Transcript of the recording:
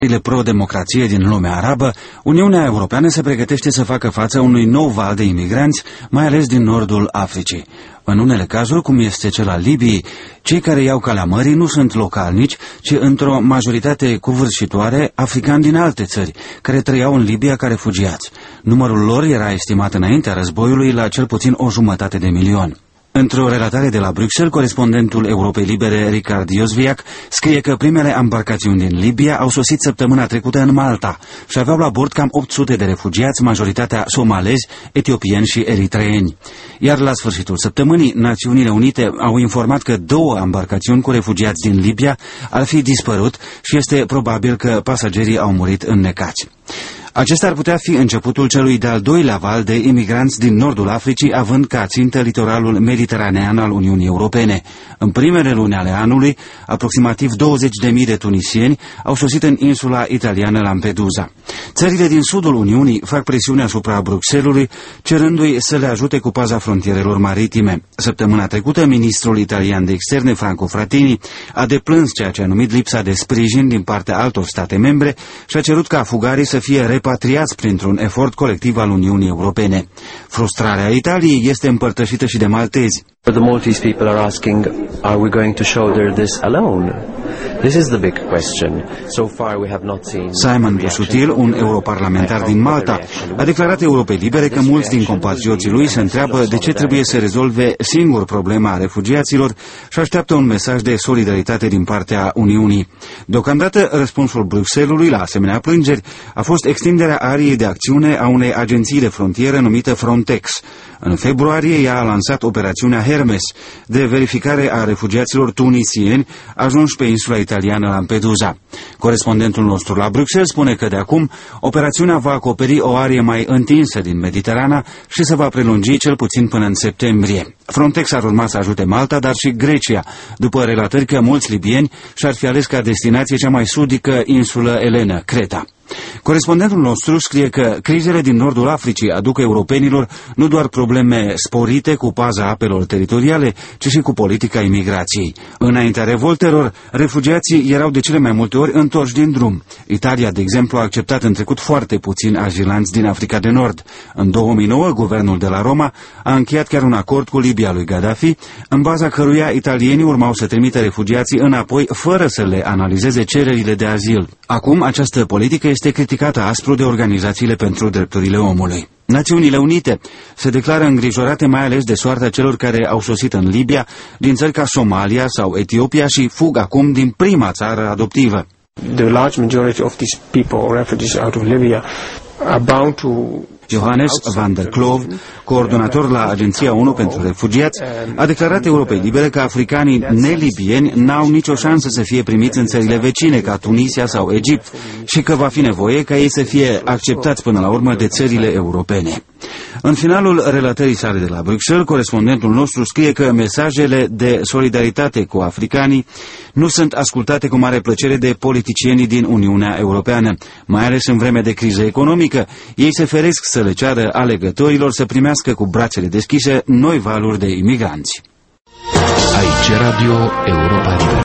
pro-democrație din lumea arabă, Uniunea Europeană se pregătește să facă față unui nou val de imigranți, mai ales din nordul Africii. În unele cazuri, cum este cel al Libiei, cei care iau calea mării nu sunt localnici, ci într-o majoritate covârșitoare africani din alte țări, care trăiau în Libia ca refugiați. Numărul lor era estimat înaintea războiului la cel puțin 1,5 milion. Într-o relatare de la Bruxelles, corespondentul Europei Libere, Richard Iosviac, scrie că primele embarcațiuni din Libia au sosit săptămâna trecută în Malta și aveau la bord cam 800 de refugiați, majoritatea somalezi, etiopieni și eritreeni. Iar la sfârșitul săptămânii, Națiunile Unite au informat că 2 embarcațiuni cu refugiați din Libia ar fi dispărut și este probabil că pasagerii au murit înnecați. Acesta ar putea fi începutul celui de-al doilea val de imigranți din nordul Africii, având ca țintă litoralul mediteranean al Uniunii Europene. În primele luni ale anului, aproximativ 20.000 de tunisieni au sosit în insula italiană Lampedusa. Țările din sudul Uniunii fac presiune asupra Bruxellesului, cerându-i să le ajute cu paza frontierelor maritime. Săptămâna trecută, ministrul italian de externe, Franco Frattini, a deplâns ceea ce a numit lipsa de sprijin din partea altor state membre și a cerut ca fugarii să fie repatriați printr-un efort colectiv al Uniunii Europene. Frustrarea Italiei este împărtășită și de maltezi. The Maltese people are asking, are we going to shoulder this alone? This is the big question. So far we have not seen. Simon Busuttil, un europarlamentar din Malta, a declarat Europei Libere că mulți din compatrioții lui se întreabă de ce trebuie să rezolve singur problema refugiaților și așteaptă un mesaj de solidaritate din partea Uniunii. Deocamdată, răspunsul Bruxellesului la asemenea plângeri a fost extinderea ariei de acțiune a unei agenții de frontieră numită Frontex. În februarie, ea a lansat operațiunea Hermes, de verificare a refugiaților tunisieni ajunși pe insula italiană Lampedusa. Corespondentul nostru la Bruxelles spune că de acum operațiunea va acoperi o arie mai întinsă din Mediterana și se va prelungi cel puțin până în septembrie. Frontex ar urma să ajute Malta, dar și Grecia, după relatări că mulți libieni și-ar fi ales ca destinație cea mai sudică insulă elenă, Creta. Corespondentul nostru scrie că crizele din nordul Africii aduc europenilor nu doar probleme sporite cu paza apelor teritoriale, ci și cu politica imigrației. Înaintea revoltelor, refugiații erau de cele mai multe ori întorși din drum. Italia, de exemplu, a acceptat în trecut foarte puțini azilanți din Africa de Nord. În 2009, guvernul de la Roma a încheiat chiar un acord cu Libia lui Gaddafi, în baza căruia italienii urmau să trimită refugiații înapoi fără să le analizeze cererile de azil. Acum, această politică este criticată aspru de organizațiile pentru drepturile omului. Națiunile Unite se declară îngrijorate mai ales de soarta celor care au sosit în Libia din țări ca Somalia sau Etiopia și fug acum din prima țară adoptivă. The large majority of these people, refugees out of Libya, are bound to. Johannes van der Kloof, coordonator la Agenția ONU pentru Refugiați, a declarat Europei Libere că africanii nelibieni n-au nicio șansă să fie primiți în țările vecine, ca Tunisia sau Egipt, și că va fi nevoie ca ei să fie acceptați până la urmă de țările europene. În finalul relatării sale de la Bruxelles, corespondentul nostru scrie că mesajele de solidaritate cu africanii nu sunt ascultate cu mare plăcere de politicienii din Uniunea Europeană. Mai ales în vreme de criză economică, ei se feresc să le ceară alegătorilor să primească cu brațele deschise noi valuri de imigranți. Aici Radio Europa Liberă.